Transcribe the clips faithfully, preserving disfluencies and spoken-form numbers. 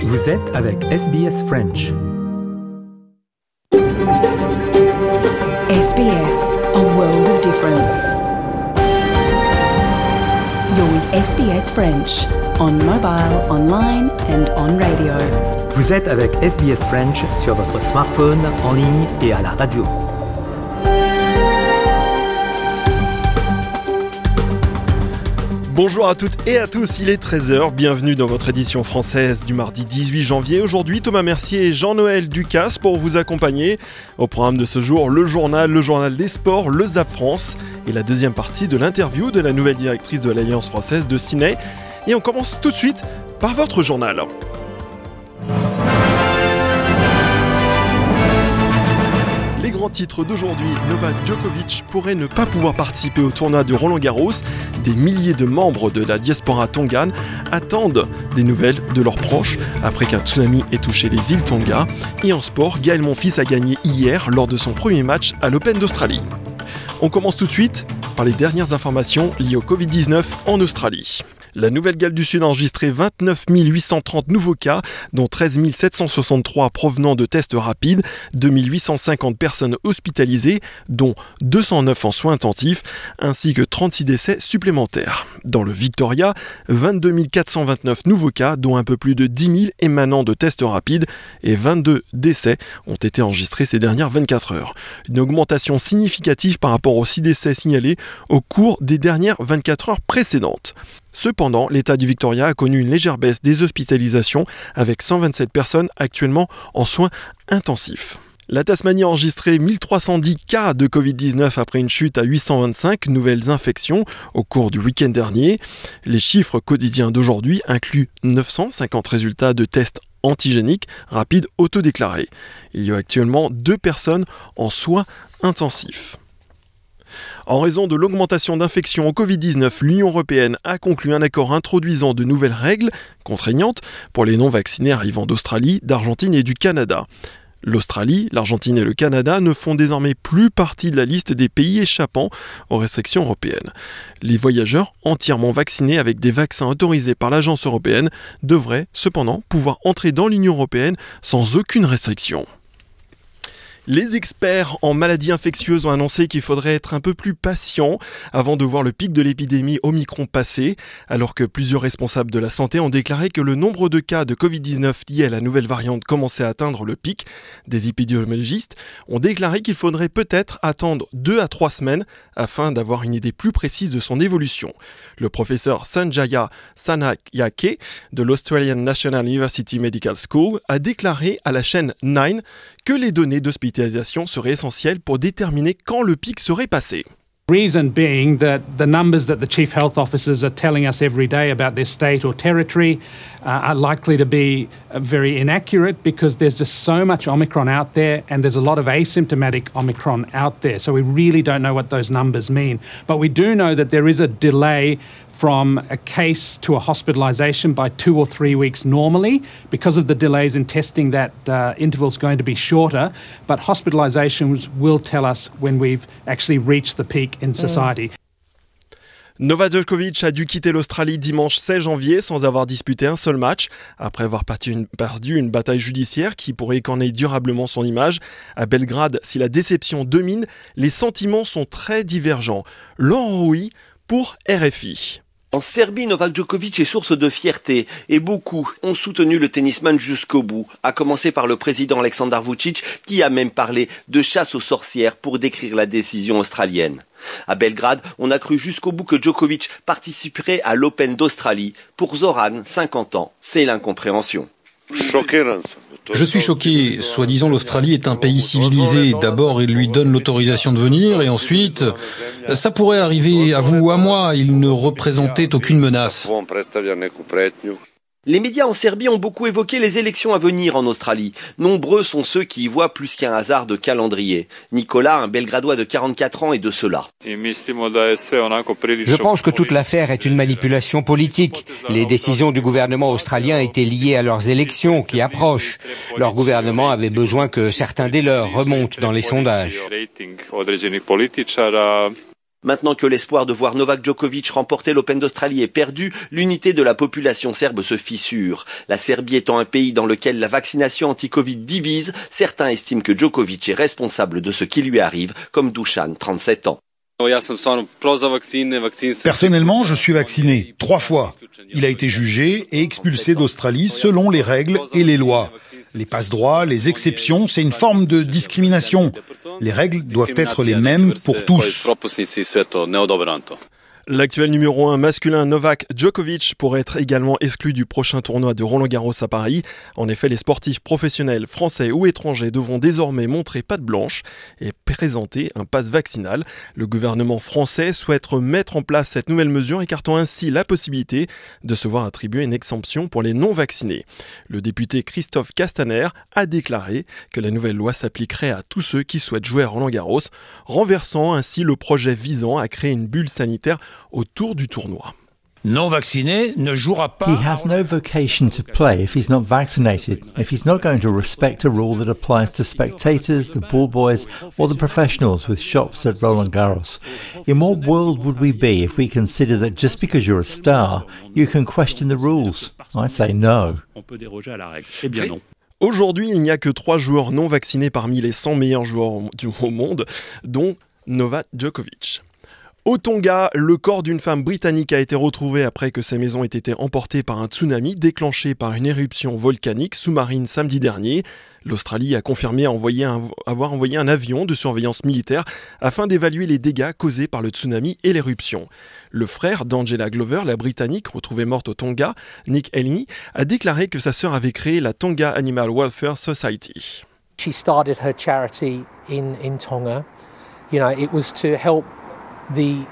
Vous êtes avec S B S French. S B S, a world of difference. You're with S B S French, on mobile, online and on radio. Vous êtes avec S B S French sur votre smartphone, en ligne et à la radio. Bonjour à toutes et à tous, il est treize heures, bienvenue dans votre édition française du mardi dix-huit janvier. Aujourd'hui, Thomas Mercier et Jean-Noël Ducasse pour vous accompagner. Au programme de ce jour, le journal, le journal des sports, le Zap France et la deuxième partie de l'interview de la nouvelle directrice de l'Alliance française de Sydney. Et on commence tout de suite par votre journal. Les grands titres d'aujourd'hui, Novak Djokovic pourrait ne pas pouvoir participer au tournoi de Roland-Garros. Des milliers de membres de la diaspora tongane attendent des nouvelles de leurs proches après qu'un tsunami ait touché les îles Tonga. Et en sport, Gaël Monfils a gagné hier lors de son premier match à l'Open d'Australie. On commence tout de suite par les dernières informations liées au covid dix-neuf en Australie. La Nouvelle-Galles du Sud a enregistré vingt-neuf mille huit cent trente nouveaux cas, dont treize mille sept cent soixante-trois provenant de tests rapides, deux mille huit cent cinquante personnes hospitalisées, dont deux cent neuf en soins intensifs, ainsi que trente-six décès supplémentaires. Dans le Victoria, vingt-deux mille quatre cent vingt-neuf nouveaux cas, dont un peu plus de dix mille émanant de tests rapides, et vingt-deux décès ont été enregistrés ces dernières vingt-quatre heures. Une augmentation significative par rapport aux six décès signalés au cours des dernières vingt-quatre heures précédentes. Cependant, l'État du Victoria a connu une légère baisse des hospitalisations avec cent vingt-sept personnes actuellement en soins intensifs. La Tasmanie a enregistré mille trois cent dix cas de covid dix-neuf après une chute à huit cent vingt-cinq nouvelles infections au cours du week-end dernier. Les chiffres quotidiens d'aujourd'hui incluent neuf cent cinquante résultats de tests antigéniques rapides autodéclarés. Il y a actuellement deux personnes en soins intensifs. En raison de l'augmentation d'infections au covid dix-neuf, l'Union européenne a conclu un accord introduisant de nouvelles règles contraignantes pour les non-vaccinés arrivant d'Australie, d'Argentine et du Canada. L'Australie, l'Argentine et le Canada ne font désormais plus partie de la liste des pays échappant aux restrictions européennes. Les voyageurs entièrement vaccinés avec des vaccins autorisés par l'agence européenne devraient cependant pouvoir entrer dans l'Union européenne sans aucune restriction. Les experts en maladies infectieuses ont annoncé qu'il faudrait être un peu plus patient avant de voir le pic de l'épidémie Omicron passer, alors que plusieurs responsables de la santé ont déclaré que le nombre de cas de covid dix-neuf liés à la nouvelle variante commençait à atteindre le pic. Des épidémiologistes ont déclaré qu'il faudrait peut-être attendre deux à trois semaines afin d'avoir une idée plus précise de son évolution. Le professeur Sanjaya Sanayake de l'Australian National University Medical School a déclaré à la chaîne Nine que les données d'hospitalisation seraient essentielles pour déterminer quand le pic serait passé. Reason being that the numbers that the chief health officers are telling us every day about their state or territory uh, are likely to be uh, very inaccurate because there's just so much Omicron out there and there's a lot of asymptomatic Omicron out there. So we really don't know what those numbers mean. But we do know that there is a delay from a case to a hospitalisation by two or three weeks normally. Because of the delays in testing, that uh, interval is going to be shorter, but hospitalisations will tell us when we've actually reached the peak in society. Novak Djokovic a dû quitter l'Australie dimanche seize janvier sans avoir disputé un seul match, après avoir perdu une, perdu une bataille judiciaire qui pourrait écorner durablement son image. À Belgrade, si la déception domine, les sentiments sont très divergents. Laurent Rouy pour R F I. En Serbie, Novak Djokovic est source de fierté et beaucoup ont soutenu le tennisman jusqu'au bout, à commencer par le président Aleksandar Vučić qui a même parlé de chasse aux sorcières pour décrire la décision australienne. À Belgrade, on a cru jusqu'au bout que Djokovic participerait à l'Open d'Australie. Pour Zoran, cinquante ans, c'est l'incompréhension. Je suis choqué. Soi-disant, l'Australie est un pays civilisé. D'abord, il lui donne l'autorisation de venir et ensuite, ça pourrait arriver à vous ou à moi. Il ne représentait aucune menace. Les médias en Serbie ont beaucoup évoqué les élections à venir en Australie. Nombreux sont ceux qui y voient plus qu'un hasard de calendrier. Nicolas, un Belgradois de quarante-quatre ans, est de cela. Je pense que toute l'affaire est une manipulation politique. Les décisions du gouvernement australien étaient liées à leurs élections qui approchent. Leur gouvernement avait besoin que certains des leurs remontent dans les sondages. Maintenant que l'espoir de voir Novak Djokovic remporter l'Open d'Australie est perdu, l'unité de la population serbe se fissure. La Serbie étant un pays dans lequel la vaccination anti-Covid divise, certains estiment que Djokovic est responsable de ce qui lui arrive, comme Dusan, trente-sept ans. Personnellement, je suis vacciné trois fois. Il a été jugé et expulsé d'Australie selon les règles et les lois. Les passe-droits, les exceptions, c'est une forme de discrimination. Les règles doivent être les mêmes pour tous. L'actuel numéro un masculin Novak Djokovic pourrait être également exclu du prochain tournoi de Roland-Garros à Paris. En effet, les sportifs professionnels français ou étrangers devront désormais montrer patte blanche et présenter un pass vaccinal. Le gouvernement français souhaite mettre en place cette nouvelle mesure, écartant ainsi la possibilité de se voir attribuer une exemption pour les non-vaccinés. Le député Christophe Castaner a déclaré que la nouvelle loi s'appliquerait à tous ceux qui souhaitent jouer à Roland-Garros, renversant ainsi le projet visant à créer une bulle sanitaire autour du tournoi. Non vacciné ne jouera pas. He has no vocation to play if he's not vaccinated, if he's not going to respect a rule that applies to spectators, the ball boys or the professionals with shops at Roland Garros. In what world would we be if we consider that just because you're a star, you can question the rules? I say no. On peut déroger à la règle. Eh bien non. Aujourd'hui, il n'y a que trois joueurs non vaccinés parmi les cent meilleurs joueurs du monde, dont Novak Djokovic. Au Tonga, le corps d'une femme britannique a été retrouvé après que sa maison ait été emportée par un tsunami déclenché par une éruption volcanique sous-marine samedi dernier. L'Australie a confirmé envoyer un, avoir envoyé un avion de surveillance militaire afin d'évaluer les dégâts causés par le tsunami et l'éruption. Le frère d'Angela Glover, la Britannique retrouvée morte au Tonga, Nick Elney, a déclaré que sa sœur avait créé la Tonga Animal Welfare Society. She started her charity in, in Tonga. You know, it was to help the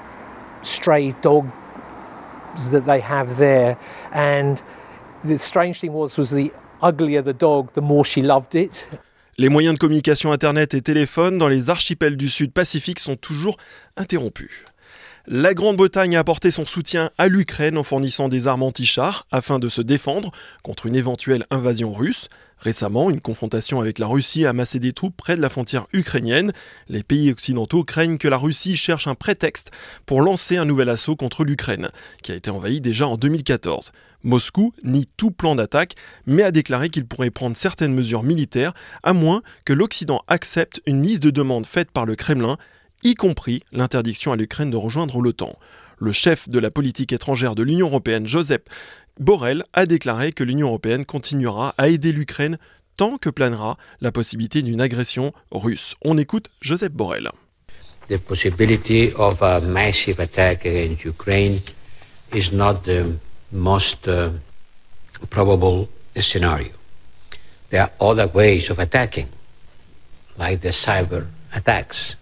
stray dogs that they have there, and the strange thing was was the uglier the dog, the more she loved it. Les moyens de communication internet et téléphone dans les archipels du Sud Pacifique sont toujours interrompus. La Grande-Bretagne a apporté son soutien à l'Ukraine en fournissant des armes anti-chars afin de se défendre contre une éventuelle invasion russe. Récemment, une confrontation avec la Russie a amassé des troupes près de la frontière ukrainienne. Les pays occidentaux craignent que la Russie cherche un prétexte pour lancer un nouvel assaut contre l'Ukraine, qui a été envahie déjà en deux mille quatorze. Moscou nie tout plan d'attaque, mais a déclaré qu'il pourrait prendre certaines mesures militaires, à moins que l'Occident accepte une liste de demandes faites par le Kremlin, y compris l'interdiction à l'Ukraine de rejoindre l'OTAN. Le chef de la politique étrangère de l'Union européenne, Josep Borrell, a déclaré que l'Union européenne continuera à aider l'Ukraine tant que planera la possibilité d'une agression russe. On écoute Josep Borrell. The possibility of a massive attack against Ukraine is not the most uh, probable scenario. There are other ways of attacking, like the cyber attacks,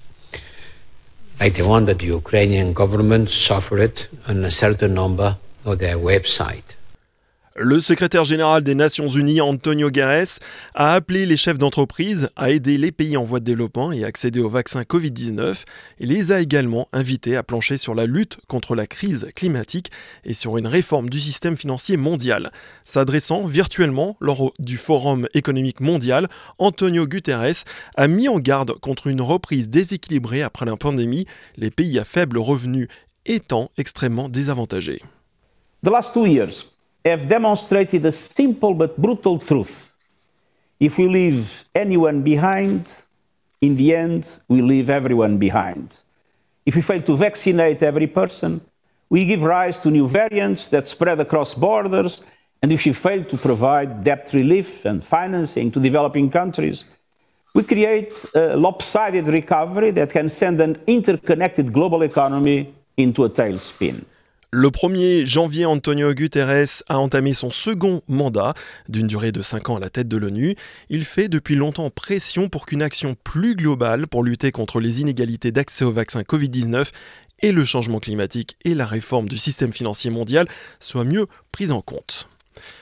like the one that the Ukrainian government suffered on a certain number of their websites. Le secrétaire général des Nations Unies, Antonio Guterres, a appelé les chefs d'entreprise à aider les pays en voie de développement et accéder au vaccin covid dix-neuf. Il les a également invités à plancher sur la lutte contre la crise climatique et sur une réforme du système financier mondial. S'adressant virtuellement lors du Forum économique mondial, Antonio Guterres a mis en garde contre une reprise déséquilibrée après la pandémie, les pays à faible revenu étant extrêmement désavantagés. The last two years have demonstrated a simple but brutal truth. If we leave anyone behind, in the end, we leave everyone behind. If we fail to vaccinate every person, we give rise to new variants that spread across borders, and if we fail to provide debt relief and financing to developing countries, we create a lopsided recovery that can send an interconnected global economy into a tailspin. Le premier janvier, Antonio Guterres a entamé son second mandat d'une durée de cinq ans à la tête de l'ONU. Il fait depuis longtemps pression pour qu'une action plus globale pour lutter contre les inégalités d'accès au vaccin covid dix-neuf et le changement climatique et la réforme du système financier mondial soient mieux prises en compte.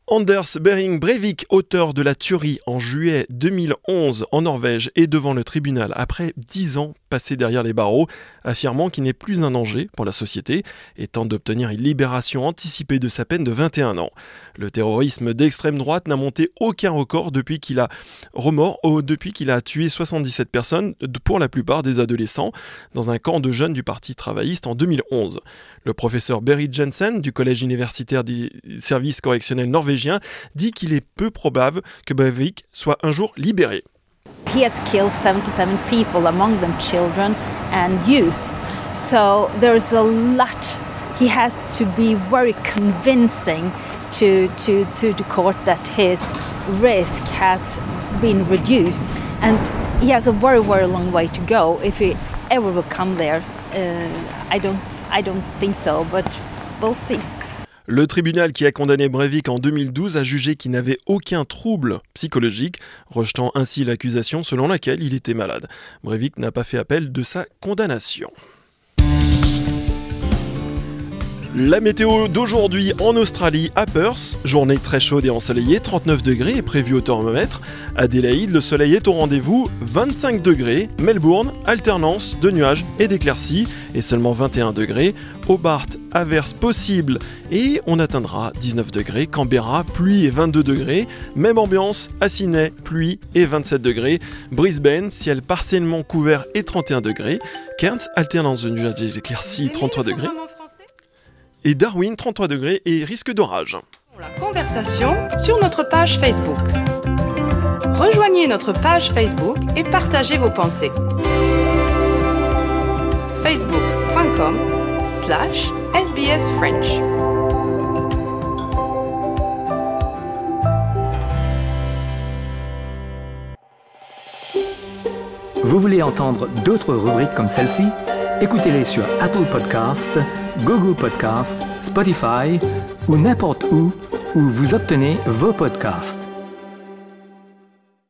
Anders Behring Breivik, auteur de la tuerie en juillet deux mille onze en Norvège, est devant le tribunal après dix ans passés derrière les barreaux, affirmant qu'il n'est plus un danger pour la société et tente d'obtenir une libération anticipée de sa peine de vingt et un ans. Le terrorisme d'extrême droite n'a monté aucun record depuis qu'il a remords, depuis qu'il a tué soixante-dix-sept personnes, pour la plupart des adolescents, dans un camp de jeunes du Parti travailliste en deux mille onze. Le professeur Berit Jensen du Collège universitaire des services correctionnels norvégiens dit qu'il est peu probable que Breivik soit un jour libéré. He has killed seventy-seven people, among them children and youths. So there's a lot. He has to be very convincing to, to, to the court that his risk has been reduced. And he has a very, very long way to go if he ever will come there. Uh, I don't, I don't think so, but we'll see. Le tribunal qui a condamné Breivik en deux mille douze a jugé qu'il n'avait aucun trouble psychologique, rejetant ainsi l'accusation selon laquelle il était malade. Breivik n'a pas fait appel de sa condamnation. La météo d'aujourd'hui en Australie, à Perth, journée très chaude et ensoleillée, trente-neuf degrés est prévue au thermomètre. Adélaïde, le soleil est au rendez-vous, vingt-cinq degrés. Melbourne, alternance de nuages et d'éclaircies et seulement vingt et un degrés. Hobart, averse possible et on atteindra dix-neuf degrés. Canberra, pluie et vingt-deux degrés. Même ambiance à Sydney, pluie et vingt-sept degrés. Brisbane, ciel partiellement couvert et trente et un degrés. Cairns, alternance de nuages et d'éclaircies, trente-trois degrés. Et Darwin, trente-trois degrés et risque d'orage. La conversation sur notre page Facebook. Rejoignez notre page Facebook et partagez vos pensées. facebook.com slash SBS French. Vous voulez entendre d'autres rubriques comme celle-ci? Écoutez-les sur Apple Podcasts, Google Podcasts, Spotify ou n'importe où où vous obtenez vos podcasts.